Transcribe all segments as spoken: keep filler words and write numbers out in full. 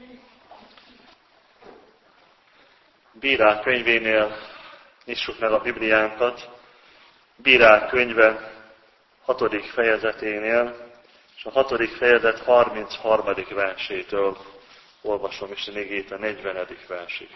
Bírák könyvénél nyissuk meg a Bibliánkat, Bírák könyve hatodik fejezeténél, és a hatodik fejezet harmincharmadik versétől olvasom Isten igét a negyvenedik versig.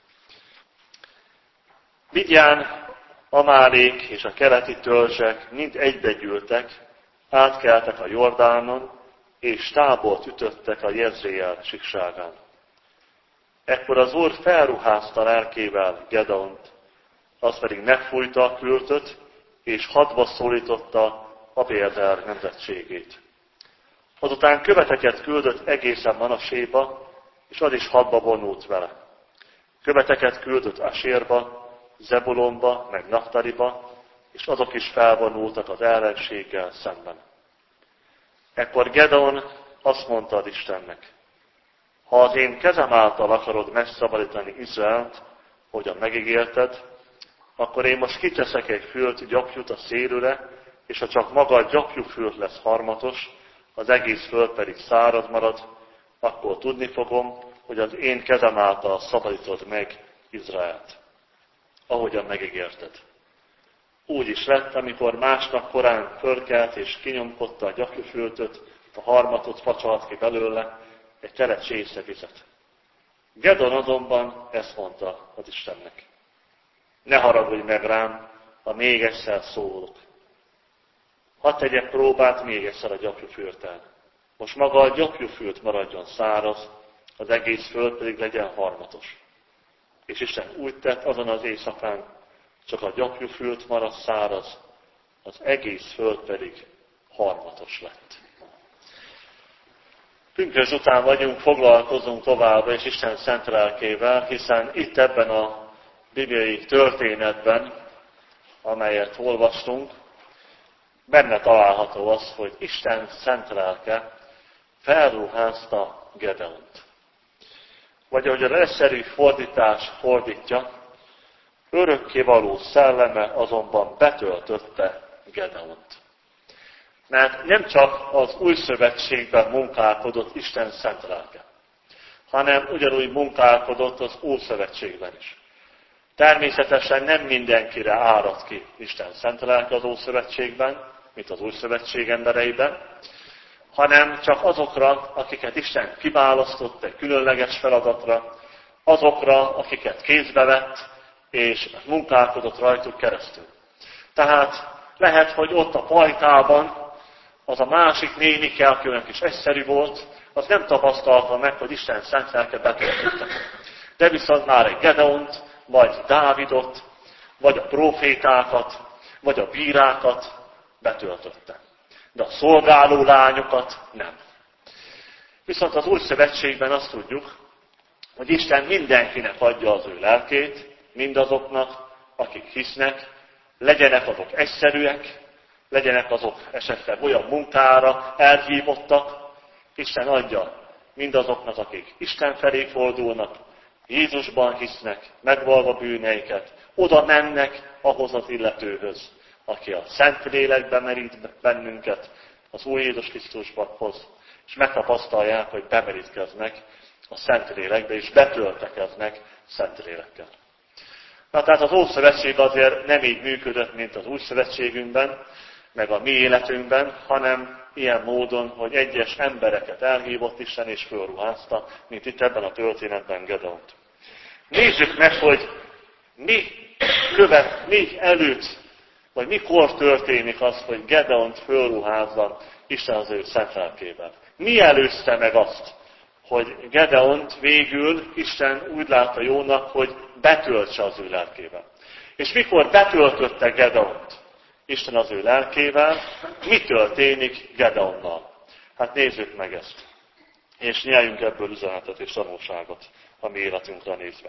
Midján, Amálék és a keleti törzsek mind egybegyűltek, átkeltek a Jordánon, és tábort ütöttek a Jezréel síkságán. Ekkor az Úr felruházta lelkével Gedeont, az pedig megfújta a kürtöt, és hadba szólította Abézer nemzetségét. Azután követeket küldött egészen Manaséba, és az is hadba vonult vele. Követeket küldött Asérba, Zebulonba, meg Naftaliba, és azok is felvonultak az ellenséggel szemben. Ekkor Gedeon azt mondta az Istennek: ha az én kezem által akarod megszabadítani Izraelt, hogyan megígérted, akkor én most kiteszek egy fült gyapjút a szélőre, és ha csak maga a gyapjúfült lesz harmatos, az egész föld pedig száraz marad, akkor tudni fogom, hogy az én kezem által szabadítod meg Izraelt, ahogyan megígérted. Úgy is lett, amikor másnap korán fölkelt és kinyomkodta a gyapjúfültöt, a harmatot facsalt ki belőle, egy tele csésze vizet. Gedeon azonban ezt mondta az Istennek: ne haragudj meg rám, ha még egyszer szólok. Hadd tegyek próbát még egyszer a gyapjúfülttel. Most maga a gyapjúfült maradjon száraz, az egész föld pedig legyen harmatos. És Isten úgy tett azon az éjszakán, csak a gyapjúfült maradt száraz, az egész föld pedig harmatos lett. Pünkösd után vagyunk, foglalkozunk továbbra és Isten szent lelkével, hiszen itt ebben a bibliai történetben, amelyet olvastunk, benne található az, hogy Isten szent lelke felruházta Gedeont. Vagy ahogy a egyszerű fordítás fordítja, örökkévaló szelleme azonban betöltötte Gedeont. Mert nem csak az új szövetségben munkálkodott Isten szent lelke, hanem ugyanúgy munkálkodott az új szövetségben is. Természetesen nem mindenkire árad ki Isten szent lelke az Ószövetségben, mint az Új Szövetség embereiben, hanem csak azokra, akiket Isten kiválasztott egy különleges feladatra, azokra, akiket kézbe vett, és munkálkodott rajtuk keresztül. Tehát lehet, hogy ott a pajtában az a másik nénike, akinek is egyszerű volt, az nem tapasztalta meg, hogy Isten szent lelke betöltötte. De viszont már egy Gedeont, vagy Dávidot, vagy a prófétákat, vagy a bírákat betöltötte. De a szolgáló lányokat nem. Viszont az Új Szövetségben azt tudjuk, hogy Isten mindenkinek adja az ő lelkét, mindazoknak, akik hisznek, legyenek azok egyszerűek, legyenek azok esetleg olyan munkára elhívottak, Isten adja mindazoknak, akik Isten felé fordulnak, Jézusban hisznek, megvalva bűneiket, oda mennek ahhoz az illetőhöz, aki a Szent Lélekben merít bennünket, az Úr Jézus Krisztushoz, és megtapasztalják, hogy bemerítkeznek a Szent Lélekbe, és betöltekeznek Szent Lélekkel. Na, tehát az Ószövetség azért nem így működött, mint az Új Szövetségünkben, meg a mi életünkben, hanem ilyen módon, hogy egyes embereket elhívott Isten és fölruházta, mint itt ebben a történetben Gedeont. Nézzük meg, hogy mi követ, mi előtt, vagy mikor történik az, hogy Gedeont fölruházza Isten az ő szent lelkével. Mi előzte meg azt, hogy Gedeont végül Isten úgy látta jónak, hogy betöltse az ő lelkével. És mikor betöltötte Gedeont Isten az ő lelkével, mi történik Gedeonnal? Hát nézzük meg ezt. És nyeljünk ebből üzenetet és tanulságot a mi életünkre nézve.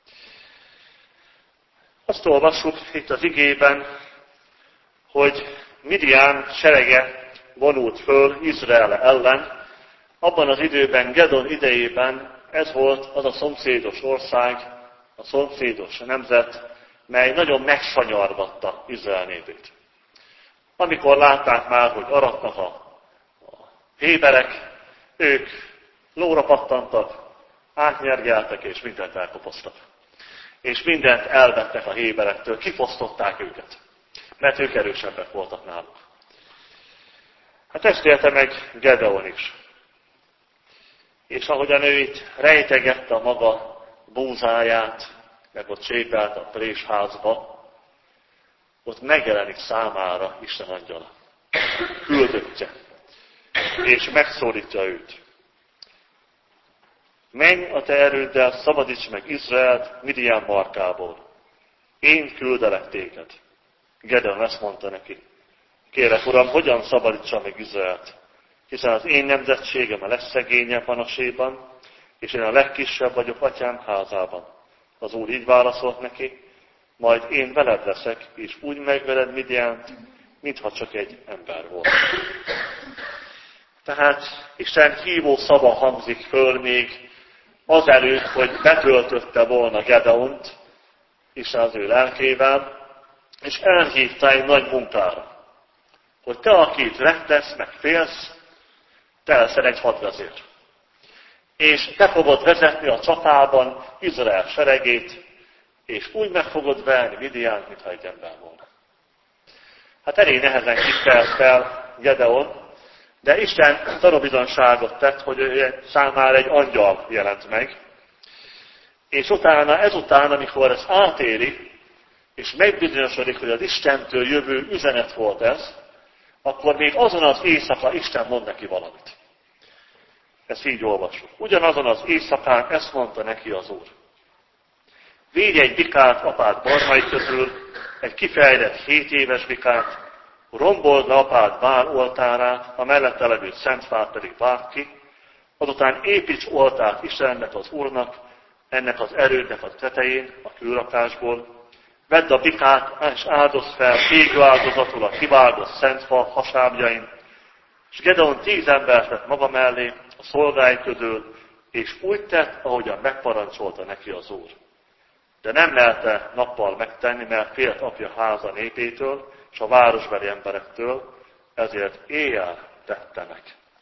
Azt olvassuk itt az igében, hogy Midian serege vonult föl Izrael ellen. Abban az időben, Gedeon idejében ez volt az a szomszédos ország, a szomszédos nemzet, mely nagyon megsanyargatta Izrael népét. Amikor látták már, hogy aratnak a, a héberek, ők lóra pattantak, átnyergeltek, és mindent elkopoztak. És mindent elvettek a héberektől, kifosztották őket, mert ők erősebbek voltak náluk. Hát ezt élte meg Gedeon is. És ahogyan ő itt rejtegette a maga búzáját, meg ott sépelt a présházba, ott megjelenik számára Isten angyala, küldöttje, és megszólítja őt. Menj a te erőddel, szabadíts meg Izraelt Midian markából. Én küldelek téged. Gedeon ezt mondta neki. Kérek, Uram, hogyan szabadítsa meg Izraelt? Hiszen az én nemzetségem a legszegényebb Manaséban, és én a legkisebb vagyok atyám házában. Az Úr így válaszolt neki, majd én veled leszek, és úgy megvered Midiant, mintha csak egy ember volt. Tehát Isten hívó szava hangzik föl még azelőtt, hogy betöltötte volna Gedeont, Isten az ő lelkével, és elhívta egy nagy munkára, hogy te, akit rettesz, meg félsz, te leszel egy hadvezér. És te fogod vezetni a csatában Izrael seregét, és úgy meg fogod verni Midiánt, mintha egy ember volna. Hát elég nehezen kisztelt fel Gedeon, de Isten tanúbizonyságot tett, hogy ő számára egy angyal jelent meg. És utána, ezután, amikor ez átéri, és megbizonyosodik, hogy az Istentől jövő üzenet volt ez, akkor még azon az éjszaka Isten mond neki valamit. Ezt így olvassuk. Ugyanazon az éjszakán ezt mondta neki az Úr. Védj egy bikát apád barmai közül, egy kifejlett hét éves bikát, rombold le apád Bál oltárát, a mellette levő szent fát pedig vágd ki, azután építs oltárt Istennek az Úrnak, ennek az erődnek a tetején, a kőrakásból, vedd a bikát, és áldozd fel égő áldozatul a kivágott szent fa hasábjain, és Gedeon tíz embert vett maga mellé, a szolgái közül, és úgy tett, ahogyan megparancsolta neki az Úr. De nem melte nappal megtenni, mert félt apja háza népétől, és a városbeli emberektől, ezért éjjel tette meg.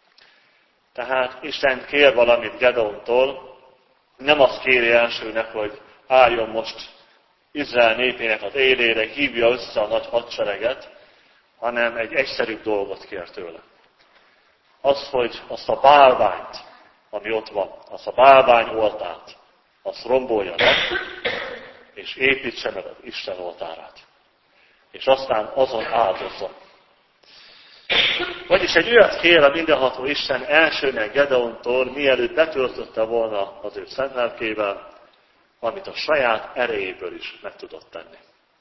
Tehát Isten kér valamit Gedeontól, nem azt kéri elsőnek, hogy álljon most Izrael népének az élére, hívja össze a nagy hadsereget, hanem egy egyszerűbb dolgot kér tőle. Az, hogy azt a bálványt, ami ott van, azt a bálvány oltát, azt rombolja le, és építse meg az Isten oltárát. És aztán azon áldozzon. Vagyis egy olyat kér a mindenható Isten elsőnek Gedeontól, mielőtt betöltötte volna az ő szent lelkével, amit a saját erejéből is meg tudott tenni.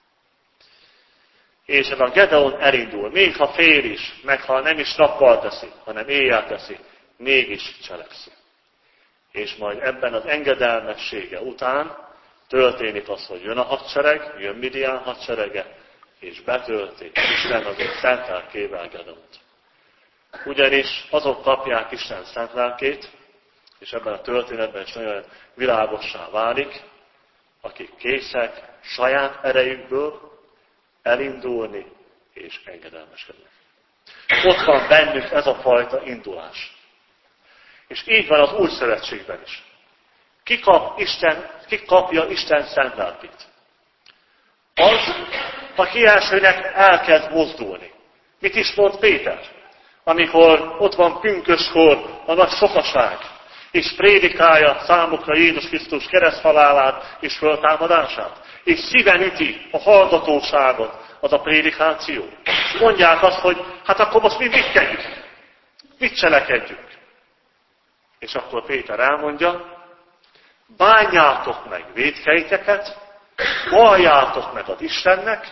És a Gedeon elindul, még ha fél is, meg ha nem is nappal teszi, hanem éjjel teszi, mégis cselekszi. És majd ebben az engedelmessége után történik az, hogy jön a hadsereg, jön Midian hadserege, és betölti Isten az ő szent lelkével Gedeont. Ugyanis azok kapják Isten szent lelkét, és ebben a történetben is nagyon világossá válik, akik készek saját erejükből elindulni és engedelmeskedni. Ott van bennük ez a fajta indulás. És így van az Új Szövetségben is. Ki, kap Isten, ki kapja Isten szent lelkét? Az, aki elsőnek elkezd mozdulni. Mit is mond Péter? Amikor ott van pünköskor a nagy sokaság, és prédikálja számukra Jézus Krisztus kereszthalálát és föltámadását, és szíven üti a hallgatóságot az a prédikáció. És mondják azt, hogy hát akkor most mi mit tegyünk? Mit cselekedjünk? És akkor Péter elmondja, bánjátok meg vétkeiteket, valljátok meg az Istennek,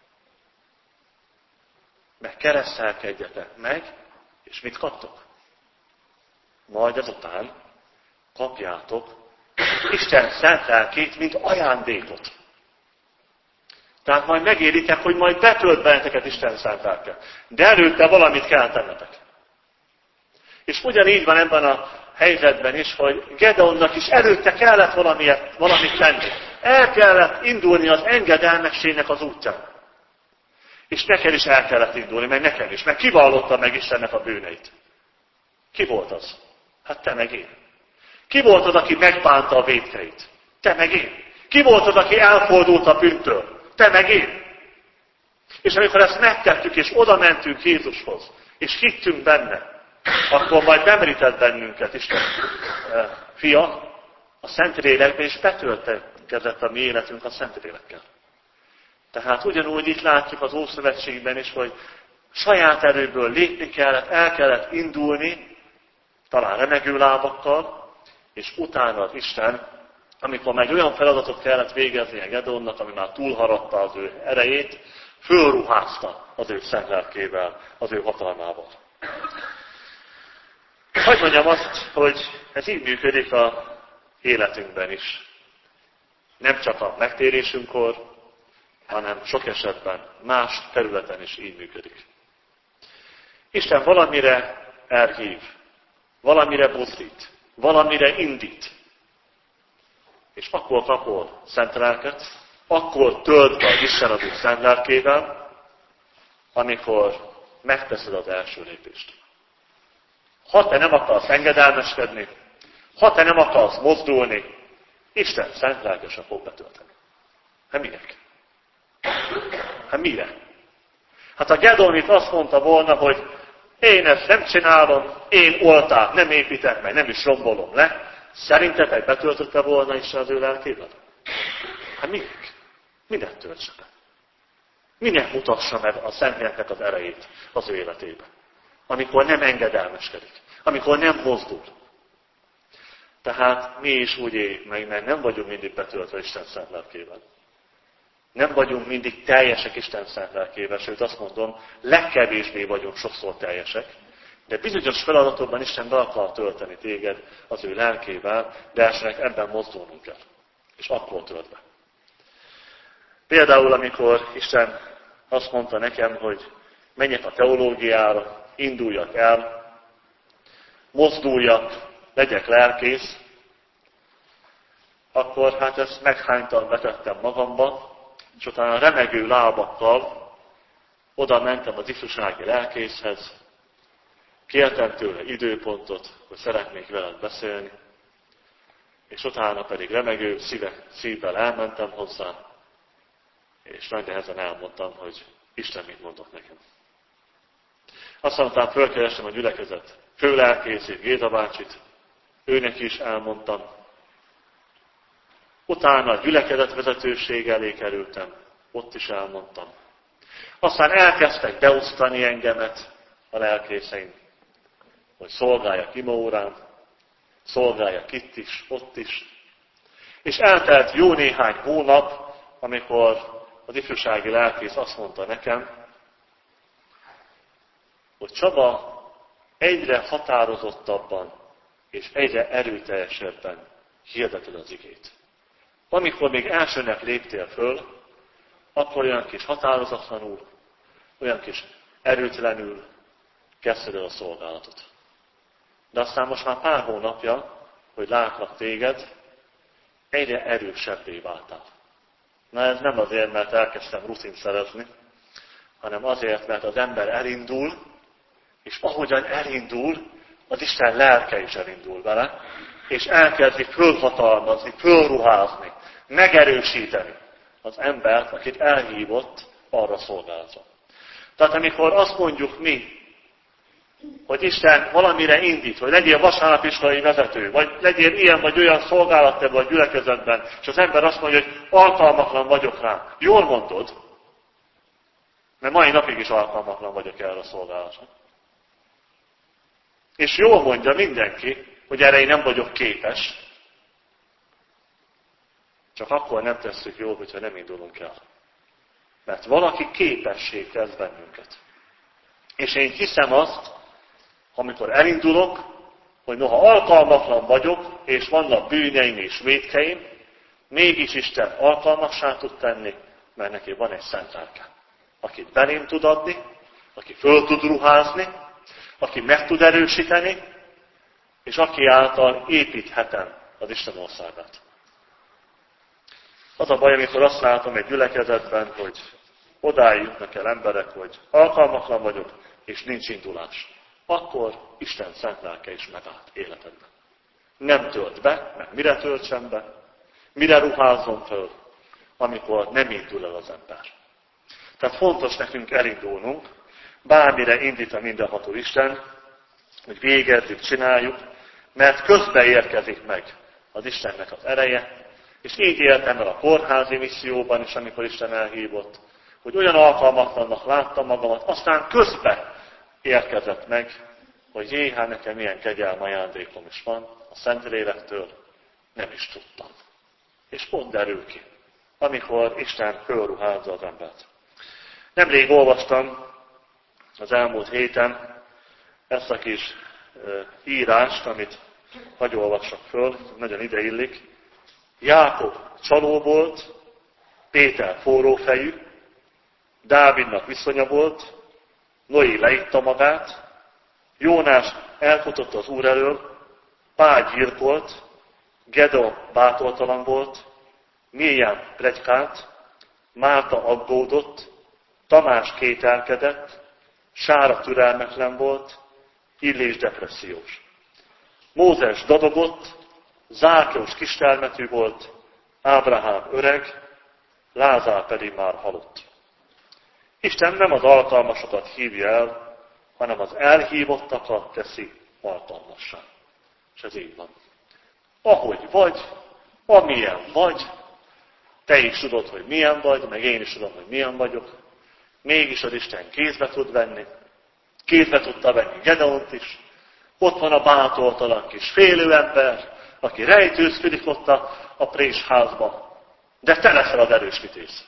meg keresztelkedjetek meg, és mit kaptok? Majd ezután kapjátok Isten szent lelkét, mint ajándékot. Tehát majd megéritek, hogy majd betölt benneteket Isten szent lelke. De előtte valamit kell tennetek. És ugyanígy van ebben a helyzetben is, hogy Gedeonnak is előtte kellett valamit, valamit tenni. El kellett indulni az engedelmességnek az útján. És neked is el kellett indulni, meg nekem is, meg kivallotta meg Istennek a bűneit. Ki volt az? Hát te meg én. Ki volt az, aki megbánta a vétkeit? Te meg én. Ki volt az, aki elfordult a bűntől? Te meg én. És amikor ezt megtettük, és oda mentünk Jézushoz, és hittünk benne, akkor majd bemerített bennünket Isten fia a Szentlélekbe, és betöltekezett a mi életünk a Szentlélekkel. Tehát ugyanúgy itt látjuk az Ószövetségben is, hogy saját erőből lépni kellett, el kellett indulni, talán remegő lábakkal, és utána az Isten, amikor meg olyan feladatot kellett végezni a Gedeonnak, ami már túlharadta az ő erejét, fölruházta az ő szent lelkével, az ő hatalmával. Hogy mondjam azt, hogy ez így működik az életünkben is. Nem csak a megtérésünkkor, hanem sok esetben más területen is így működik. Isten valamire elhív, valamire buzdít, valamire indít. És akkor kapol szent lelket, akkor tölt be Isten az ő szent lelkével, amikor megteszed az első lépést. Ha te nem akarsz engedelmeskedni, ha te nem akarsz mozdulni, Isten szent lelke fog betölteni. Hát minek? Hát mire? Hát a Gedeon itt azt mondta volna, hogy én ezt nem csinálom, én oltárt nem építek meg, nem is rombolom le. Szerintetek betöltötte volna Isten az ő lelkével? Hát minek? Minek töltse be? Minek mutassa meg a Szentléleknek az erejét az ő életébe? Amikor nem engedelmeskedik, amikor nem mozdul. Tehát mi is úgy éljük meg, mert nem vagyunk mindig betöltve Isten szent lelkével. Nem vagyunk mindig teljesek Isten szent lelkével, sőt azt mondom, legkevésbé vagyunk sokszor teljesek. De bizonyos feladatokban Isten be akar tölteni téged az ő lelkével, de elsőnek ebben mozdulnunk kell. És akkor tölt be. Például, amikor Isten azt mondta nekem, hogy menjek a teológiára, induljak el, mozduljak, legyek lelkész, akkor hát ezt meghánytan betettem magamba, és utána remegő lábakkal oda mentem az ifjúsági lelkészhez, kértem tőle időpontot, hogy szeretnék veled beszélni, és utána pedig remegő szíve, szívvel elmentem hozzá, és nagy nehezen elmondtam, hogy Isten mit mondott nekem. Aztán utána fölkerestem a gyülekezet főlelkészét, Géza bácsit, őnek is elmondtam. Utána a gyülekezet vezetőség elé kerültem, ott is elmondtam. Aztán elkezdtek beosztani engemet a lelkészeim, hogy szolgáljak imórán, szolgáljak itt is, ott is. És eltelt jó néhány hónap, amikor az ifjúsági lelkész azt mondta nekem, hogy Csaba, egyre határozottabban és egyre erőteljesebben hirdeted az igét. Amikor még elsőnek léptél föl, akkor olyan kis határozatlanul, olyan kis erőtlenül kezdted el a szolgálatot. De aztán most már pár hónapja, hogy látlak téged, egyre erősebbé váltál. Na ez nem azért, mert elkezdtem rutint szerezni, hanem azért, mert az ember elindul, és ahogyan elindul, az Isten lelke is elindul vele, és elkezdi fölhatalmazni, fölruházni, megerősíteni az embert, akit elhívott arra szolgálatra. Tehát amikor azt mondjuk mi, hogy Isten valamire indít, hogy legyél vasárnapiskolai vezető, vagy legyél ilyen vagy olyan szolgálattevő a gyülekezetben, és az ember azt mondja, hogy alkalmatlan vagyok rá. Jól mondod, mert mai napig is alkalmatlan vagyok erre a szolgálatra. És jól mondja mindenki, hogy erre én nem vagyok képes, csak akkor nem tesszük jól, hogyha nem indulunk el. Mert valaki képesség tesz bennünket. És én hiszem azt, amikor elindulok, hogy noha alkalmatlan vagyok, és vannak bűneim és vétkeim, mégis Isten alkalmassá tud tenni, mert neki van egy szent lelke, akit belém tud adni, aki föl tud ruházni, aki meg tud erősíteni, és aki által építhetem az Isten országát. Az a baj, amikor azt látom egy gyülekezetben, hogy odáig jutnak el emberek, hogy alkalmatlan vagyok, és nincs indulás. Akkor Isten szent lelke is megállt életedben. Nem tölt be, mert mire töltsen be, mire ruházzon föl, amikor nem indul el az ember. Tehát fontos nekünk elindulnunk, bármire indít a mindenható Isten, hogy végezzük, csináljuk, mert közbe érkezik meg az Istennek az ereje, és így éltem el a kórházi misszióban is, amikor Isten elhívott, hogy olyan alkalmatlannak láttam magamat, aztán közbe érkezett meg, hogy jé, hát nekem milyen kegyelmi ajándékom is van, a Szentlélektől nem is tudtam. És pont derül ki, amikor Isten fölruházza az embert. Nemrég olvastam az elmúlt héten ezt a kis írást, amit hagy olvassak föl, nagyon ideillik. Jákob csaló volt, Péter forrófejű, Dávidnak viszonya volt, Noé leitta magát, Jónás elfutott az Úr elől, Pál gyilkolt, Gedeon bátortalan volt, Mirjam pletykált, Márta aggódott, Tamás kételkedett, Sára türelmetlen volt, Illés depressziós. Mózes dadogott, Zákeus kistermetű volt, Ábrahám öreg, Lázár pedig már halott. Isten nem az alkalmasokat hívja el, hanem az elhívottakat teszi alkalmassá. És ez így van. Ahogy vagy, amilyen vagy, te is tudod, hogy milyen vagy, meg én is tudom, hogy milyen vagyok, mégis az Isten kézbe tud venni, kézbe tudta venni Gedeont is, ott van a bátortalan kis félő ember, aki rejtőzködik ott a, a présházban, de te leszel az erős vitéz.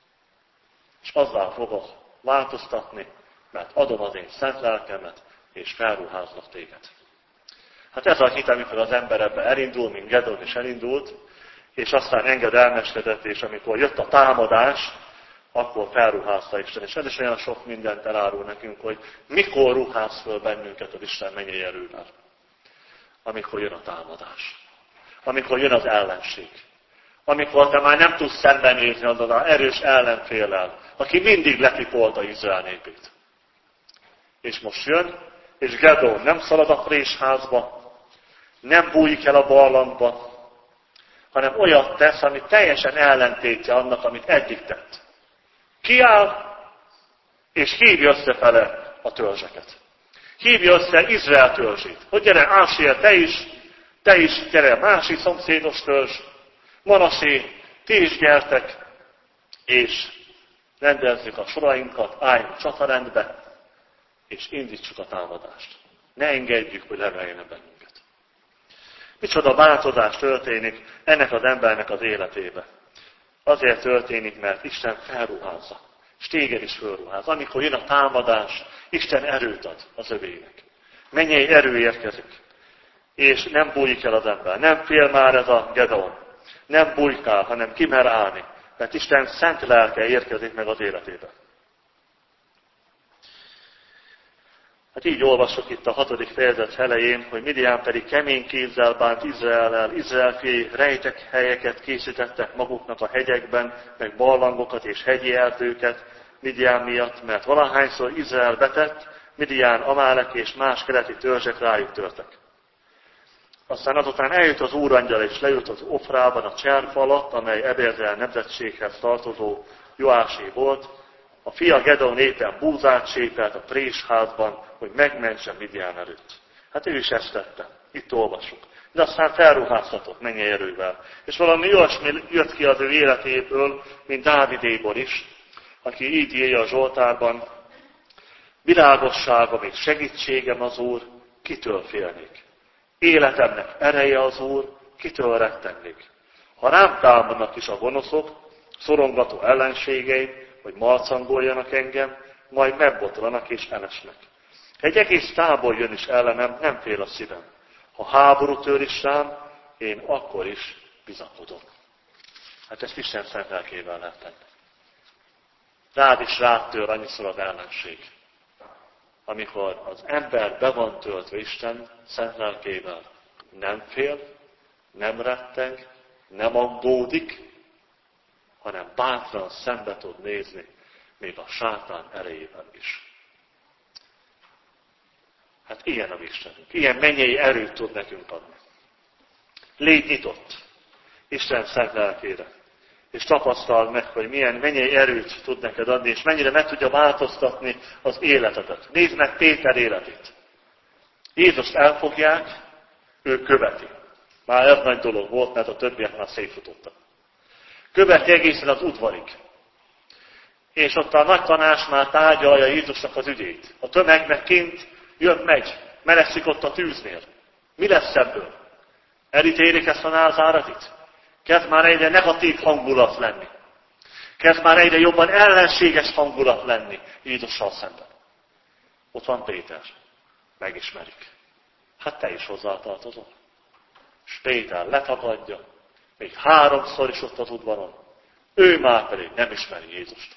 És azzal fogok változtatni, mert adom az én szent lelkemet, és felruházlak téged. Hát ez a hit, amikor az ember ebbe elindul, mint Gedeon is elindult, és aztán engedelmeskedett, és amikor jött a támadás, akkor felruházta Isten. És ez is olyan sok mindent elárul nekünk, hogy mikor ruház föl bennünket az Isten mennyei erővel. Amikor jön a támadás. Amikor jön az ellenség. Amikor te már nem tudsz szembenézni azon az erős ellenféllel, aki mindig letipolta Izrael népét. És most jön, és Gedeon nem szalad a présházba, nem bújik el a barlangba, hanem olyat tesz, ami teljesen ellentétje annak, amit eddig tett. Kiáll, és hívja összefele a törzseket. Hívja össze Izrael törzsét. Hogy gyere, Ásér, te is, te is, gyere, másik szomszédos törzs, Manasé, ti is gyertek, és rendezzük a sorainkat, álljunk csatarendbe, és indítsuk a támadást. Ne engedjük, hogy leverjenek bennünket. Micsoda változás történik ennek az embernek az életébe. Azért történik, mert Isten felruházza, és téged is felruház. Amikor jön a támadás, Isten erőt ad az övének. Mennyei erő érkezik, és nem bújik el az ember. Nem fél már ez a Gedeon. Nem bújkál, hanem kimer állni, mert Isten szent lelke érkezik meg az életébe. Hát így olvasok itt a hatodik fejezet elején, hogy Midian pedig kemény kézzel bánt Izraellel, Izrael fiai rejtek helyeket készítettek maguknak a hegyekben, meg barlangokat és hegyi erdőket Midian miatt, mert valahányszor Izrael betett, Midian, Amálek és más keleti törzsek rájuk törtek. Aztán azután eljött az úrangyal és leült az Ofrában a cserf alatt, amely Ebezer nemzetséghez tartozó Joásé volt. A fia Gedeon éppen búzát sépelt a présházban, hogy megmentse Midian előtt. Hát ő is ezt tette. Itt olvasjuk. De aztán felruháztatott mennyei erővel. És valami olyasmi jött ki az ő életéből, mint Dávidéból is, aki így írja a Zsoltárban: világosságom és segítségem az Úr, kitől félnék? Életemnek ereje az Úr, kitől rettennék? Ha rám támadnak is a gonoszok, szorongató ellenségeim, hogy marcangoljanak engem, majd megbotlanak és elesnek. Egy egész tábor jön is ellenem, nem fél a szívem. Ha háború tör is rám, én akkor is bizakodom. Hát ezt Isten szent lelkével lehet tenni. Rád is rád tör annyiszor az ellenség. Amikor az ember be van töltve Isten szent lelkével, nem fél, nem retteg, nem aggódik, hanem bátran szembe tud nézni, még a sátán erejével is. Hát ilyen a Istenünk. Ilyen mennyei erőt tud nekünk adni. Légy nyitott Isten szent lelkére. És tapasztald meg, hogy milyen, mennyi erőt tud neked adni, és mennyire meg tudja változtatni az életedet. Nézd meg Péter életét. Jézust elfogják, ő követi. Már ez nagy dolog volt, mert a többiek már szétfutottak. Követi egészen az udvarig. És ott a nagy tanács már tárgyalja Jézusnak az ügyét. A tömeg meg kint jön, megy, melegszik ott a tűznél. Mi lesz ebből? Elítélik ezt a Názáretit? Kezd már egyre negatív hangulat lenni. Kezd már egyre jobban ellenséges hangulat lenni Jézussal szemben. Ott van Péter. Megismerik. Hát te is hozzátartozol. És Péter letagadja, még háromszor is ott az udvaron. Ő már pedig nem ismeri Jézust.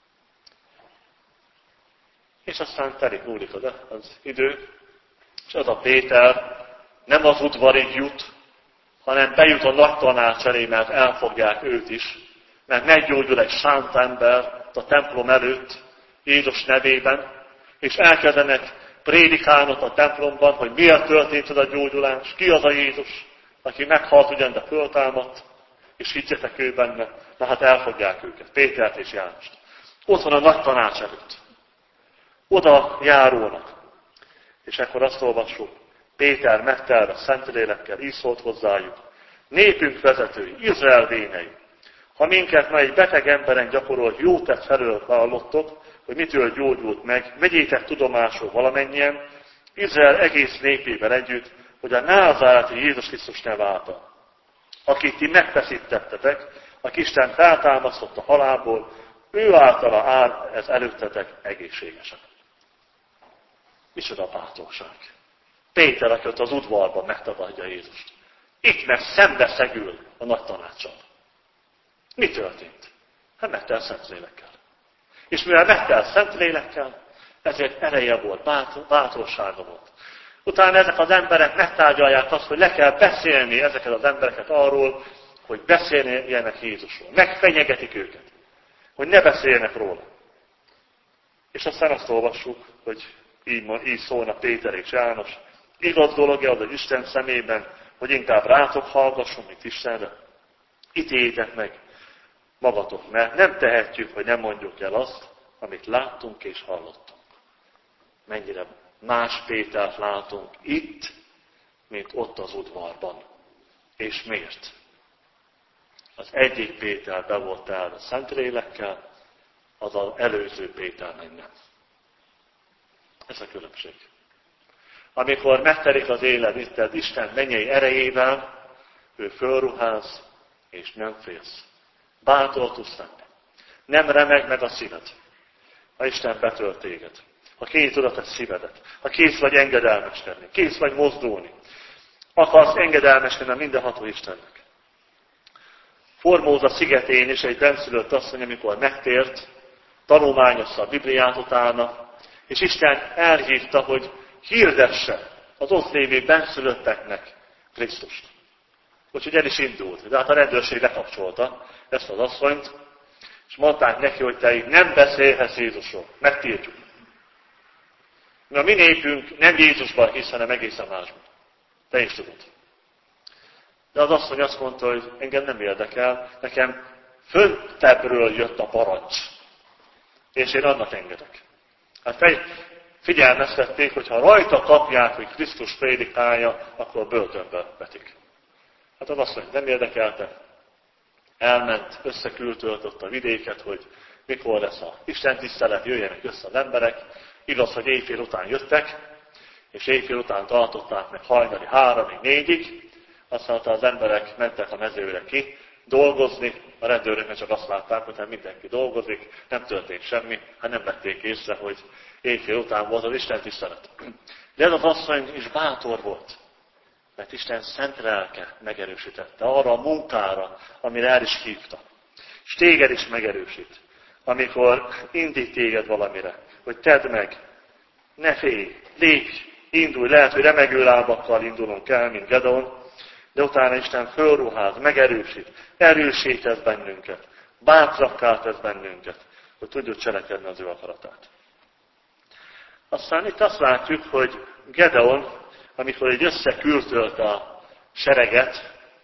És aztán telik múlik az, az idő, és az a Péter nem az udvarig jut, hanem bejut a nagy tanács elé, mert elfogják őt is, mert meggyógyul egy sánt ember a templom előtt, Jézus nevében, és elkezdenek prédikálni a templomban, hogy miért történt ez a gyógyulás, ki az a Jézus, aki meghalt ugyan, de föltámadt, és higgyetek ő benne, na hát elfogják őket, Pétert és Jánost. Ott van a nagy tanács előtt. Oda járulnak. És ekkor azt olvassuk, Péter megtelve Szentlélekkel így szólt hozzájuk. Népünk vezetői, Izrael vénei, ha minket ma egy beteg emberen gyakorolt jó tett felől hallottok, hogy mitől gyógyult meg, vegyétek tudomásul valamennyien, Izrael egész népével együtt, hogy a názáreti Jézus Krisztus neve által, akit ti megfeszítettetek, aki Isten feltámasztott a halálból, ő általa áll ez előttetek egészségesen. Micsoda bátorság! Péter, aki ott az udvarban megtagadja Jézust. Itt meg szembeszegül a nagy tanácssal. Mi történt? Hát megtelt Szentlélekkel. És mivel megtelt Szentlélekkel, ezért ereje volt, bátorsága volt. Utána ezek az emberek megtárgyalják azt, hogy le kell beszélni ezeket az embereket arról, hogy beszéljenek Jézusról. Megfenyegetik őket, hogy ne beszéljenek róla. És aztán azt olvassuk, hogy így, így szólnak Péter és János. Igaz dolog-e az, hogy Isten szemében, hogy inkább rátok hallgassunk, mint Istenre? Ítéljétek meg magatok, mert nem tehetjük, hogy nem mondjuk el azt, amit láttunk és hallottunk. Mennyire más Pétert látunk itt, mint ott az udvarban. És miért? Az egyik Péter be volt el a Szentlélekkel, az az előző Péter meg nem. Ez a különbség. Amikor megtelik az élet itt Isten mennyei erejével, ő fölruház, és nem félsz. Bátor tudsz lenni. Nem remeg meg a szíved, ha Isten betölt téged. Ha kész tudod a szívedet, ha kész vagy engedelmeskedni, kész vagy mozdulni, akarsz engedelmeskedni a mindenható Istennek. Formóza szigetén is egy benszülött asszony, amikor megtért, tanulmányozta a Bibliát utána, és Isten elhívta, hogy hirdesse az ott lévő benszülötteknek Krisztust. Úgyhogy el is indult, de hát a rendőrség lekapcsolta ezt az asszonyt, és mondták neki, hogy te így nem beszélhetsz Jézusról, megtiltjuk. A mi népünk nem Jézusban hisz, hanem egészen másban. Te is tudod. De az asszony azt mondta, hogy engem nem érdekel, nekem föntebbről jött a parancs. És én annak engedek. Hát figyelmeztették, hogy ha rajta kapják, hogy Krisztus prédikálja, akkor börtönbe vetik. Hát az asszony nem érdekelte. Elment, összeküldtöltött a vidéket, hogy mikor lesz a Isten tisztelet, jöjjenek össze az emberek. Igaz, hogy éjfél után jöttek, és éjfél után tartották meg hajnali háromig, négyig. Aztán az emberek mentek a mezőre ki dolgozni, a rendőrök csak azt látták, hogy mindenki dolgozik, nem történt semmi, hát nem vették észre, hogy éjfél után volt az Isten tisztelet. De ez az asszony is bátor volt, mert Isten szent lelke megerősítette arra a munkára, amire el is hívta. És téged is megerősít, amikor indít téged valamire, hogy tedd meg, ne félj, lépj, indulj, lehet, hogy remegő lábakkal indulunk el, mint Gedeon, de utána Isten fölruház, megerősít, erősítesz bennünket, bátrakká tesz bennünket, hogy tudjuk cselekedni az ő akaratát. Aztán itt azt látjuk, hogy Gedeon, amikor egy összekürtölt a sereget,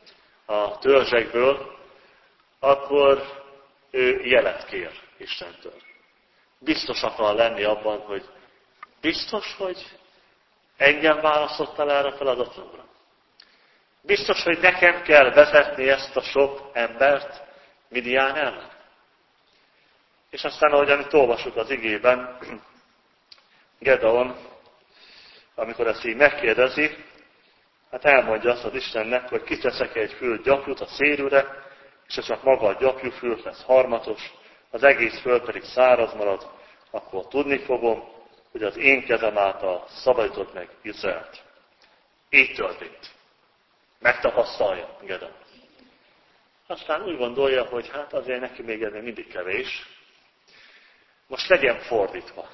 a törzsekből, akkor ő jelet kér Istentől. Biztos akar lenni abban, hogy biztos, hogy engem választottál erre a feladatomra. Biztos, hogy nekem kell vezetni ezt a sok embert Midián ellen. És aztán, ahogyan itt olvasjuk az igében, Gedeon, amikor ezt így megkérdezi, hát elmondja azt az Istennek, hogy kiteszek egy fül gyapjút a szérűre, és ha csak maga a gyapjúfül lesz harmatos, az egész föld pedig száraz marad, akkor tudni fogom, hogy az én kezem által szabadított meg Izraelt. Így történt. Megtapasztalja Gedeon. Aztán úgy gondolja, hogy hát azért neki még ez mindig kevés. Most legyen fordítva.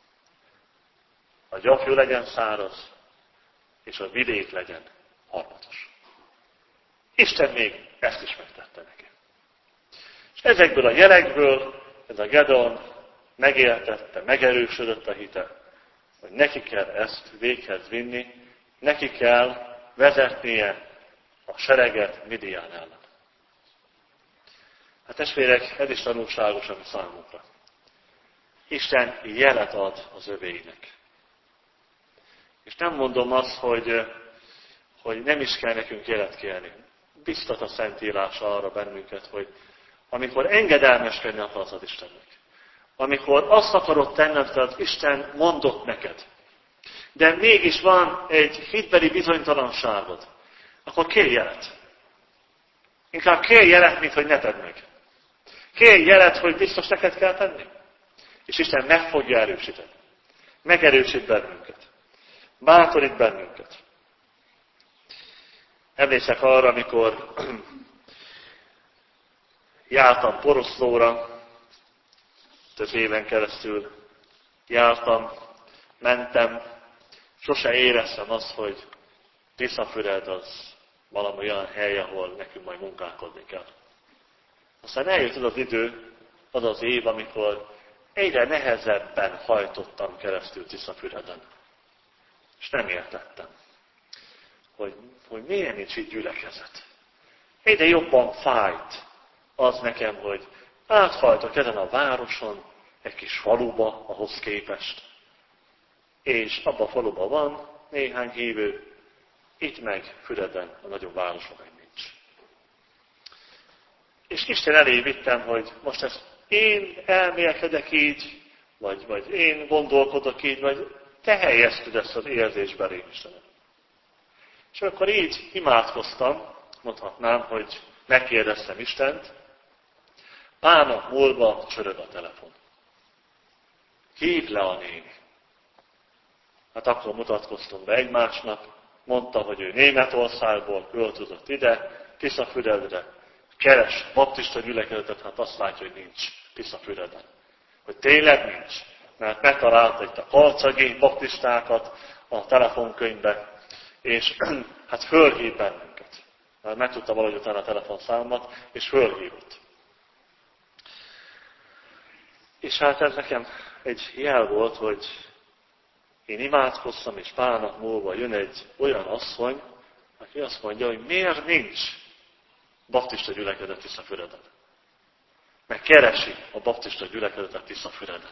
A gyapjú legyen száraz, és a vidék legyen harmatos. Isten még ezt is megtette neki. És ezekből a jelekből ez a Gedeon megértette, megerősödött a hite, hogy neki kell ezt véghez vinni, neki kell vezetnie a sereget Midián ellen. Hát testvérek, ez is tanulságos a mi számunkra. Isten jelet ad az övéinek. És nem mondom azt, hogy, hogy nem is kell nekünk jelet kérni. Biztat a Szentírás arra bennünket, hogy amikor engedelmeskedni akarsz az Istennek, amikor azt akarod tenned, hogy Isten mondott neked, de mégis van egy hitbeli bizonytalanságod, akkor kérj jelet. Inkább kérj jelet, mint hogy ne tedd meg. Kérj jelet, hogy biztos neked kell tenni. És Isten meg fogja erősíteni. Megerősít bennünket. Bátorít bennünket. Emlékszek arra, amikor jártam Poroszlóra, több éven keresztül jártam, mentem, sose éreztem azt, hogy Tiszafüred az valami olyan hely, ahol nekünk majd munkálkodni kell. Aztán eljött az az idő, az az év, amikor egyre nehezebben hajtottam keresztül Tiszafüreden. És nem értettem, hogy, hogy miért nincs így gyülekezet. Egyre jobban fájt az nekem, hogy áthajtok ezen a városon, egy kis faluba ahhoz képest, és abban a faluban van néhány hívő, itt meg Füreden, a nagyobb városban meg nincs. És Isten elé vittem, hogy most ezt én elmélkedek így, vagy, vagy én gondolkodok így, vagy te helyezted ezt az érzést belém, Istenem. És akkor így imádkoztam, mondhatnám, hogy megkérdeztem Istent, pár nap múlva csörög a telefon. Hív le a néni. Hát akkor mutatkoztunk be egymásnak, mondta, hogy ő Németországból költözött ide, Tiszafüredre, keres baptista gyülekezetet, hát azt látja, hogy nincs Tiszafüreden. Hogy tényleg nincs, mert megtalálta itt a kalcagi baptistákat a telefonkönyvbe, és hát fölhív bennünket. Mert megtudta valahogy utána a telefonszámomat, és fölhívott. És hát ez nekem egy jel volt, hogy én imádkoztam, és pár nap múlva jön egy olyan asszony, aki azt mondja, hogy miért nincs baptista gyülekezet Tiszafüreden. Meg keresi a baptista gyülekezetet Tiszafüreden.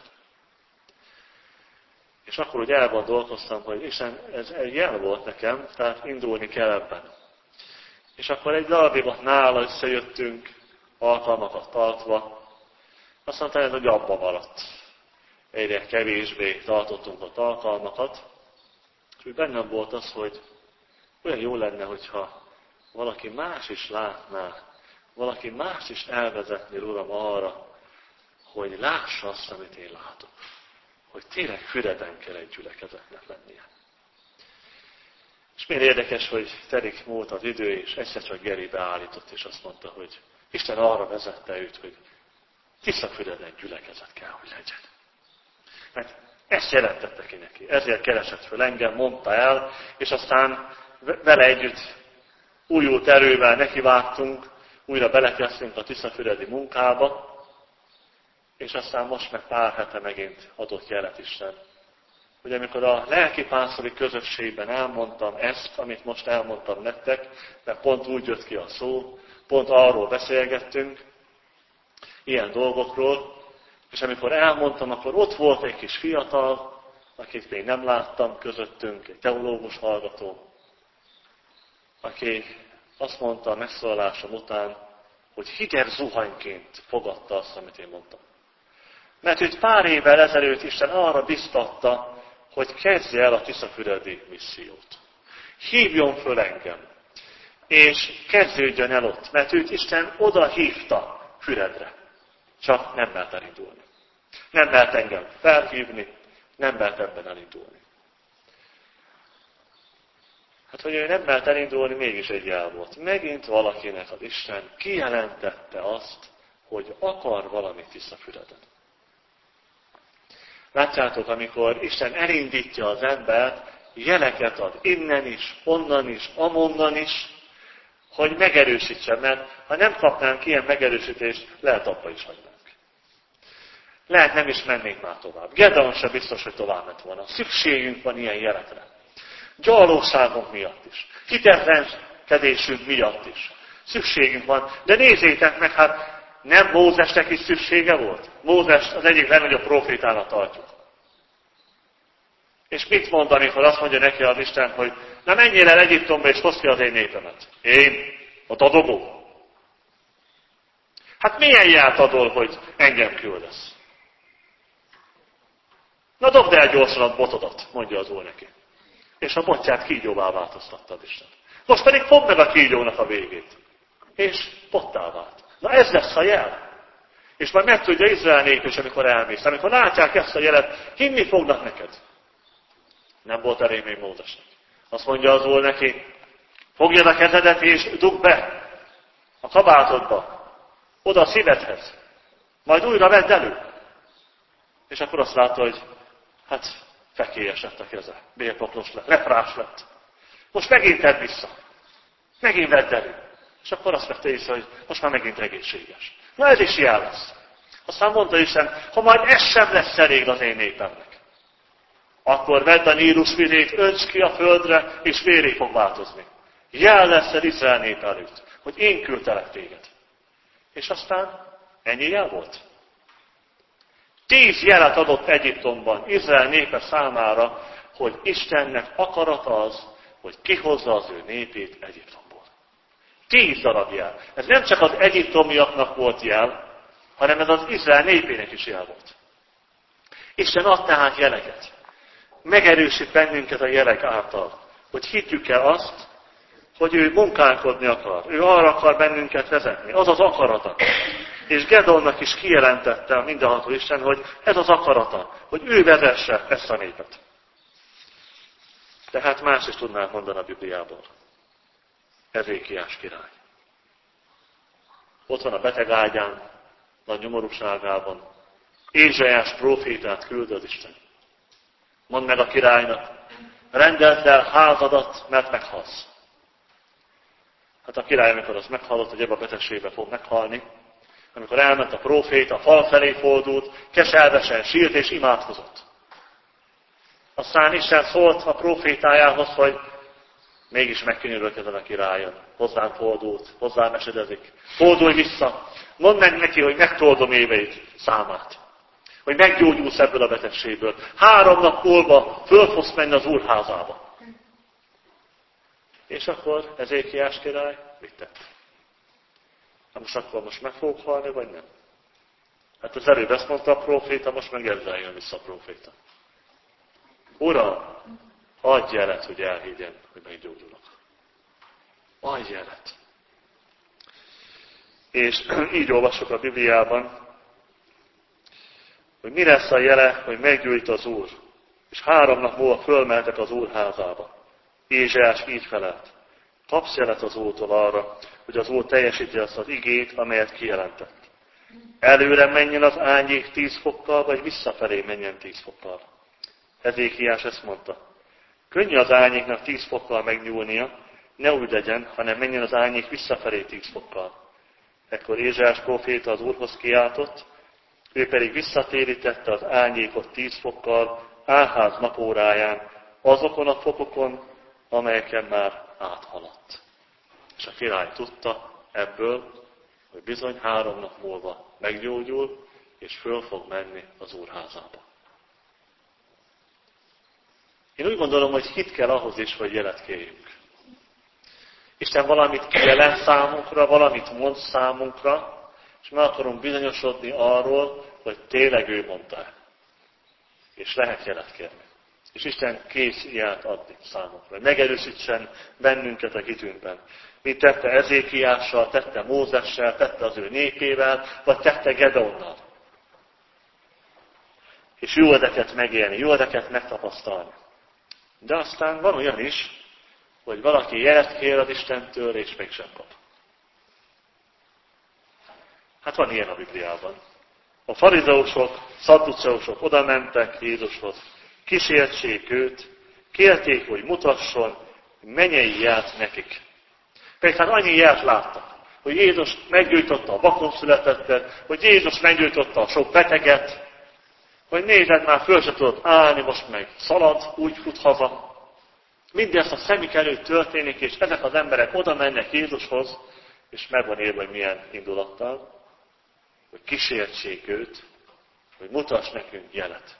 És akkor úgy elgondolkoztam, hogy Isten, ez egy jel volt nekem, tehát indulni kell ebben. És akkor egy darabig nála összejöttünk, alkalmakat tartva, azt mondta, hogy abba maradt. Egyre kevésbé tartottunk ott alkalmakat. És úgy bennem volt az, hogy olyan jó lenne, hogyha valaki más is látná, valaki más is elvezetné, Uram, arra, hogy lássa azt, amit én látok. Hogy tényleg Füreden kell egy gyülekezetnek lennie. És milyen érdekes, hogy telik múlt az idő, és egyszer csak Geri beállított, és azt mondta, hogy Isten arra vezette őt, hogy Tiszafüreden gyülekezet kell, hogy legyen. Mert ezt jelentette ki neki. Ezért keresett föl engem, mondta el, és aztán vele együtt újult erővel nekivágtunk, újra belekezdtünk a tiszafüredi munkába, és aztán most meg pár hete megint adott jelet Isten, hogy amikor a lelkipásztori közösségben elmondtam ezt, amit most elmondtam nektek, mert pont úgy jött ki a szó, pont arról beszélgettünk, ilyen dolgokról, és amikor elmondtam, akkor ott volt egy kis fiatal, akit még nem láttam közöttünk, egy teológus hallgató, aki azt mondta a megszólalásom után, hogy hideg zuhanyként fogadta azt, amit én mondtam. Mert őt pár évvel ezelőtt Isten arra biztatta, hogy kezdje el a Tiszafüredi missziót. Hívjon föl engem, és kezdődjön el ott, mert őt Isten oda hívta Füredre. Csak nem mert elindulni. Nem mert engem felhívni, nem mert ebben elindulni. Hát, hogy ő nem mert elindulni, mégis egy jel volt. Megint valakinek az Isten kijelentette azt, hogy akar valamit Tiszafüreden. Látjátok, amikor Isten elindítja az embert, jeleket ad innen is, onnan is, amonnan is, hogy megerősítse, mert ha nem kapnánk ilyen megerősítést, lehet abba is hagynánk. Lehet nem is mennénk már tovább. Gedeon sem biztos, hogy tovább ment volna. Szükségünk van ilyen jelekre. Gyalóságunk miatt is. Hitetlenkedésünk miatt is. Szükségünk van. De nézzétek meg, hát nem Mózesnek is szüksége volt? Mózes az egyik legnagyobb profétának tartjuk. És mit mond, amikor azt mondja neki az Isten, hogy na menjél el Egyiptomba és hozd ki az én népemet? Én? Ott a dobó? Hát milyen jelt adol, hogy engem küldesz? Na dobd el gyorsan a botodat, mondja az Úr neki. És a botját kígyóvá változtatta az Isten. Most pedig fogd meg a kígyónak a végét. És bottá vált. Na ez lesz a jel. És majd megtudja Izrael nép is, amikor elmész. Amikor látják ezt a jelet, hinni fognak neked. Nem volt elég még Mózesnek. Azt mondja az Úr neki, fogjad a kezedet és dugd be a kabátodba, oda a szívedhez. Majd újra vedd elő. És akkor azt látta, hogy hát fekélyes lett a keze, bélpoklos lett, leprás lett. Most megint tedd vissza. Megint vedd elő. És akkor azt vette észre, hogy most már megint egészséges. Na ez is jel lesz. Aztán mondta Isten, ha majd ez sem lesz elég az én népemnek, akkor vedd a Nílus vizét, önts ki a földre, és véré fog változni. Jel lesz el Izrael nép előtt, hogy én küldtelek téged. És aztán ennyi jel volt. Tíz jelet adott Egyiptomban Izrael népe számára, hogy Istennek akarata az, hogy kihozza az ő népét Egyiptomból. Tíz darab jel. Ez nem csak az egyiptomiaknak volt jel, hanem ez az Izrael népének is jel volt. Isten ad tehát jeleket. Megerősít bennünket a jelek által, hogy higgyük el azt, hogy ő munkálkodni akar. Ő arra akar bennünket vezetni. Az az akarata. És Gedeonnak is kijelentette a mindenható Isten, hogy ez az akarata, hogy ő vezesse ezt a népet. Tehát más is tudnánk mondani a Bibliából. Ezékiás király. Ott van a beteg ágyán, nagy nyomorúságában. Ézsaiás prófétát küld az Isten. Mondd meg a királynak, rendeld el házadat, mert meghalsz. Hát a király, amikor azt meghallott, hogy ebbe a betegségbe fog meghalni, amikor elment a próféta, a fal felé fordult, keservesen sírt és imádkozott. Aztán Isten szólt a prófétájához, hogy mégis megkönyörülkedett a királyon. Hozzám fordult, hozzám esedezik. Fordulj vissza, mondd meg neki, hogy megtoldom éveit számát. Hogy meggyógyulsz ebből a betegségből. Három nap múlva föl fogsz menni az úrházába. És akkor Ezékiás király mit tett? Hát most akkor most meg fogok halni, vagy nem? Hát az előbb ezt mondta a próféta, most meg ezzel jön vissza a próféta. Uram, adj jelet, hogy elhiggyen, hogy meggyógyulok. Adj jelet. És így olvassuk a Bibliában, hogy mi lesz a jele, hogy meggyújt az Úr. És három nap múlva fölmeltek az Úr házába. Ézsaiás így felelt. Kapsz jelet az Úrtól arra, hogy az Úr teljesíti azt az igét, amelyet kijelentett. Előre menjen az ányék tíz fokkal, vagy visszafelé menjen tíz fokkal. Ezékiás ezt mondta. Könnyű az ányéknak tíz fokkal megnyúlnia, ne úgy legyen, hanem menjen az ányék visszafelé tíz fokkal. Ekkor Ézsaiás próféta az Úrhoz kiáltott, ő pedig visszatérítette az ányékot tíz fokkal, Áház napóráján, azokon a fokokon, amelyeken már áthaladt. És a király tudta ebből, hogy bizony három nap múlva meggyógyul, és föl fog menni az úrházába. Én úgy gondolom, hogy hit kell ahhoz is, hogy jelet kérjünk. Isten valamit kijelent számunkra, valamit mond számunkra, és meg akarunk bizonyosodni arról, hogy tényleg ő mondta. És lehet jelet kérni. És Isten kész ilyet adni számunkra. Hogy megerősítsen bennünket a hitünkben. Mint tette Ezékiással, tette Mózessel, tette az ő népével, vagy tette Gedeonnal. És jó ezeket megélni, jó ezeket megtapasztalni. De aztán van olyan is, hogy valaki jelet kér az Istentől, és mégsem kap. Hát van ilyen a Bibliában. A farizeusok, szadduceusok oda mentek Jézushoz, kísértsék őt, kérték, hogy mutasson mennyei jelt nekik. Pedig hát annyi jelt láttak, hogy Jézus meggyújtotta a vakon születettet, hogy Jézus meggyújtotta a sok beteget, hogy nézed, már föl se tudott állni, most meg szalad, úgy fut haza. Mindezt a szemük előtt történik, és ezek az emberek oda mennek Jézushoz, és meg van írva, hogy milyen indulattal, hogy kísértsék őt, hogy mutass nekünk jelet.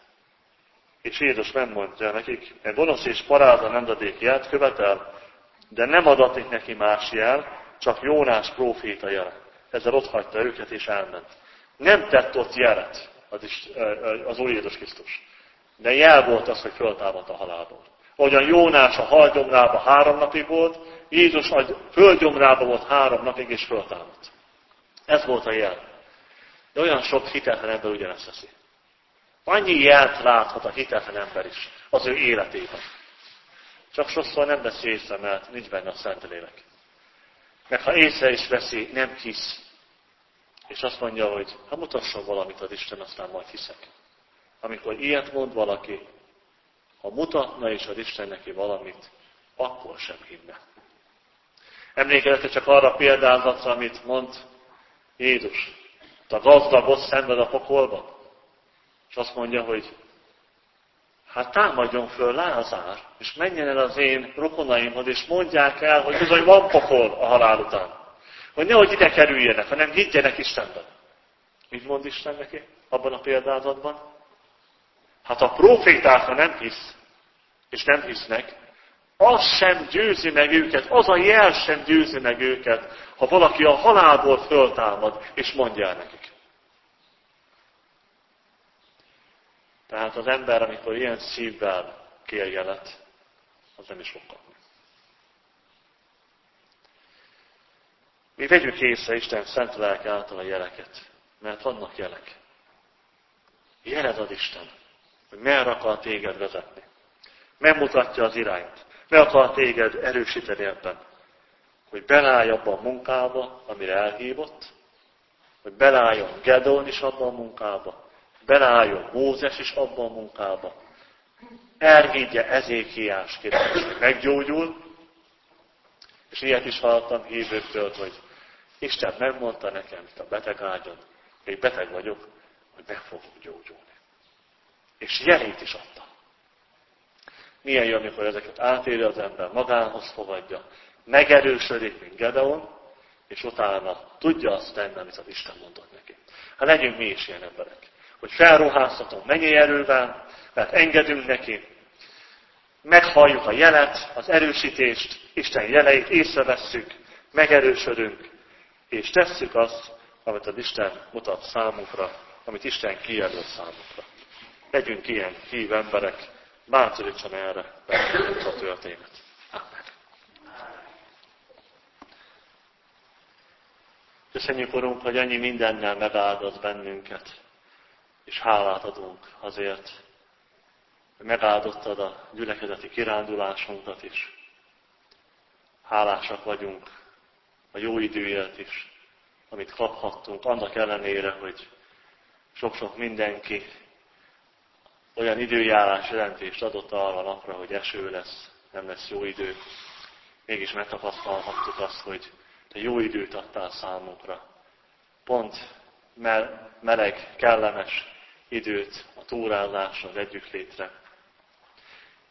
És Jézus nem mondja nekik, mert gonosz és paráza nemzedék jelt követel, de nem adatik neki más jel, csak Jónás próféta jele. Ezzel ott hagyta őket, és elment. Nem tett ott jelet az, is, az Úr Jézus Krisztus. De jel volt az, hogy föltámadt a halálból. Ahogyan Jónás a halgyomrában három napig volt, Jézus a földgyomrában volt három napig, és föltámadt. Ez volt a jel. De olyan sok hitetlen ember ugyanezt teszi. Annyi jelt láthat a hitetlen ember is az ő életében. Csak sokszor nem veszi észre, mert nincs benne a Szentlélek. Mert ha észre is veszi, nem hisz. És azt mondja, hogy ha mutasson valamit az Isten, aztán majd hiszek. Amikor ilyet mond valaki, ha mutatna is az Isten neki valamit, akkor sem hinne. Emlékezzetek csak arra a példázatra, amit mond Jézus. A gazdag ott szenved a pokolban. És azt mondja, hogy hát támadjon föl Lázár, és menjen el az én rokonaimhoz, és mondják el, hogy bizony van pokol a halál után. Hogy nehogy ide kerüljenek, hanem higgyenek Istenben. Mit mond Isten neki abban a példázatban? Hát a prófétákra nem hisz, és nem hisznek, az sem győzi meg őket, az a jel sem győzi meg őket, ha valaki a halálból föltámad, és mondja nekik. Tehát az ember, amikor ilyen szívvel kér jelet, az nem is fog kapni. Mi vegyük észre Isten szent lelke által a jeleket, mert vannak jelek. Jeled ad Isten, hogy merre akar téged vezetni. Megmutatja az irányt. Meg akar téged erősíteni ebben. Hogy belállj abban a munkába, amire elhívott, hogy belálljon Gedeon is abban a munkába, belálljon Mózes is abban a munkába, elhiggye Ezékiás király, hogy meggyógyul, és ilyet is hallottam hívőktől, hogy Isten megmondta nekem itt a beteg ágyon, még beteg vagyok, hogy meg fogok gyógyulni. És jelét is adta. Milyen jó, amikor ezeket átéri az ember, magához fogadja, megerősödik, mint Gedeon, és utána tudja azt tenni, amit az Isten mondott neki. Hát legyünk mi is ilyen emberek. Hogy felruháztatunk mennyi erővel, mert engedünk neki, meghalljuk a jelet, az erősítést, Isten jeleit, észrevesszük, megerősödünk, és tesszük azt, amit az Isten mutat számunkra, amit Isten kijelölt számunkra. Legyünk ilyen hív emberek, bátorítson erre bennünket a történet. Amen. Köszönjük, Urunk, hogy annyi mindennel megáldasz bennünket, és hálát adunk azért, hogy megáldottad a gyülekezeti kirándulásunkat is. Hálásak vagyunk a jó időért is, amit kaphattunk, annak ellenére, hogy sok-sok mindenki olyan időjárás jelentést adott arra a napra, hogy eső lesz, nem lesz jó idő. Mégis megtapasztalhattuk azt, hogy te jó időt adtál számunkra. Pont meleg, kellemes időt a túrázásra, az együttlétre.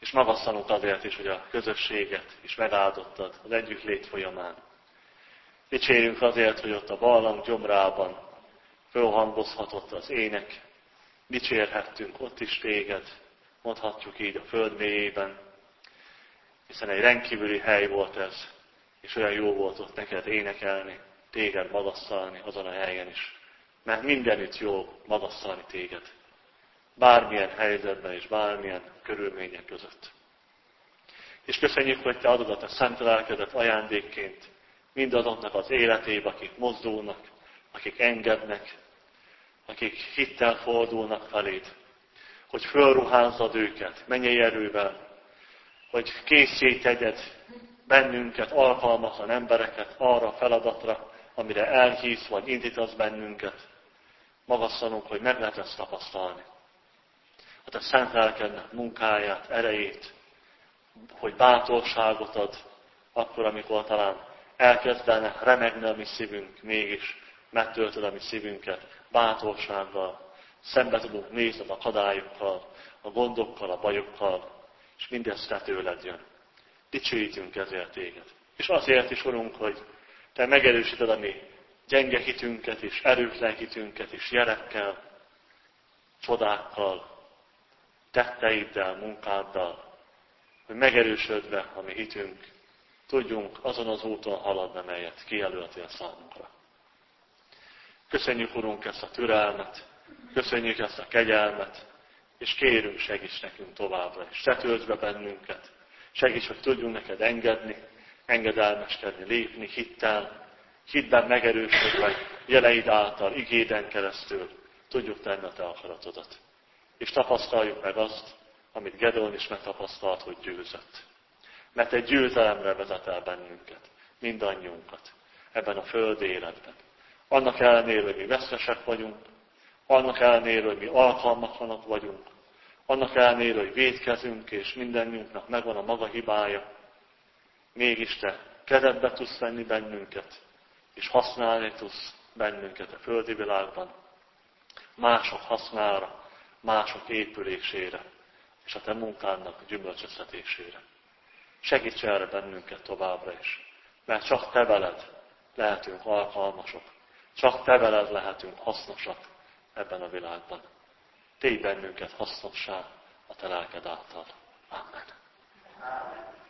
És magasztalunk azért is, hogy a közösséget is megáldottad az együttlét folyamán. Dicsérjünk azért, hogy ott a barlang gyomrában fölhangozhatott az ének. Dicsérhettünk ott is téged, mondhatjuk így a föld mélyében, hiszen egy rendkívüli hely volt ez, és olyan jó volt ott neked énekelni, téged magasztalni azon a helyen is. Mert mindenütt jó magasztalni téged. Bármilyen helyzetben és bármilyen körülmények között. És köszönjük, hogy te adod a te szent lelkedet ajándékként mindazoknak az életébe, akik mozdulnak, akik engednek, akik hittel fordulnak feléd, hogy fölruházzad őket mennyei erővel, hogy készé tegyed bennünket, alkalmatlan embereket arra a feladatra, amire elhívsz, vagy indítasz bennünket. Magasztalunk, hogy meg lehet ezt tapasztalni. A te szent lelkednek munkáját, erejét, hogy bátorságot ad, akkor, amikor talán elkezdene remegni a mi szívünk, mégis megtöltöd a mi szívünket bátorsággal, szembe tudunk nézni az akadályokkal, a gondokkal, a bajokkal, és mindez te tőled jön. Dicsőítünk ezért téged. És azért is, Urunk, hogy te megerősíted a mi gyenge hitünket és erőtlen hitünket és jelekkel, csodákkal, tetteiddel, munkáddal, hogy megerősödve a mi hitünk, tudjunk azon az úton haladni, melyet kijelöltél számunkra. Köszönjük, Urunk, ezt a türelmet, köszönjük ezt a kegyelmet, és kérünk, segíts nekünk továbbra, és te töltsd be bennünket, segíts, hogy tudjunk neked engedni, engedelmeskedni, lépni hittel, hitben megerősödve, jeleid által, igéden keresztül tudjuk tenni a te akaratodat. És tapasztaljuk meg azt, amit Gedeon is megtapasztalt, hogy győzött. Mert egy győzelemre vezet el bennünket, mindannyiunkat, ebben a földi életben. Annak ellenére, hogy mi veszesek vagyunk, annak ellenére, hogy mi alkalmatlanok vagyunk, annak ellenére, hogy vétkezünk, és mindannyiunknak megvan a maga hibája, mégis te kezedbe tudsz venni bennünket, és használni tudsz bennünket a földi világban, mások hasznára, mások épülésére, és a te munkádnak gyümölcsöztetésére. Segíts erre bennünket továbbra is, mert csak te veled lehetünk alkalmasok, csak te veled lehetünk hasznosak ebben a világban. Tégy bennünket hasznossá a te lelked által. Amen.